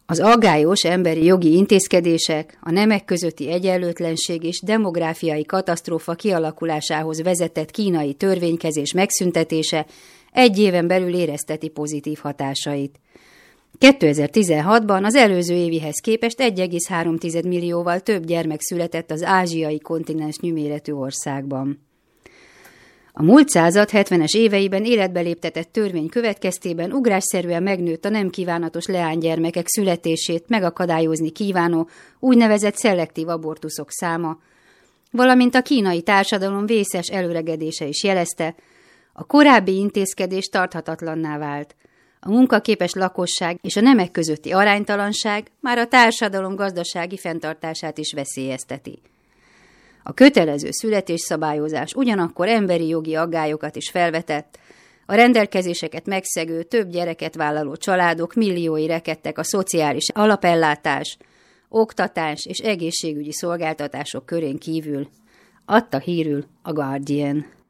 Az aggályos emberi jogi intézkedések, a nemek közötti egyenlőtlenség és demográfiai katasztrófa kialakulásához vezetett kínai törvénykezés megszüntetése egy éven belül érezteti pozitív hatásait. 2016-ban az előző évihez képest 1,3 millióval több gyermek született az ázsiai kontinens nyüméretű országban. A múlt század 70-es éveiben életbe léptetett törvény következtében ugrásszerűen megnőtt a nem kívánatos leánygyermekek születését megakadályozni kívánó úgynevezett szelektív abortuszok száma, valamint a kínai társadalom vészes előregedése is jelezte, a korábbi intézkedés tarthatatlanná vált. A munkaképes lakosság és a nemek közötti aránytalanság már a társadalom gazdasági fenntartását is veszélyezteti. A kötelező születésszabályozás ugyanakkor emberi jogi aggályokat is felvetett, a rendelkezéseket megszegő, több gyereket vállaló családok milliói rekedtek a szociális alapellátás, oktatás és egészségügyi szolgáltatások körén kívül, adta hírül a Guardian.